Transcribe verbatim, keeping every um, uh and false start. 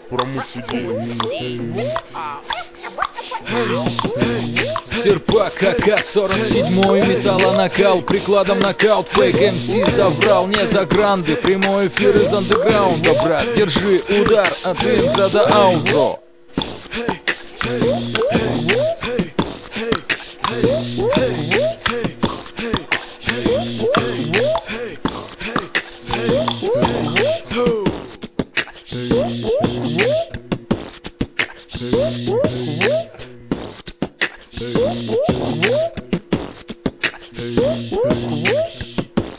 промоушен. Серпак АК сорок седьмой, металлонокаут, прикладом нокаут, фейк МС заврал, не за гранды, прямой эфир из андеграунда, брат, держи удар от интро до аутро.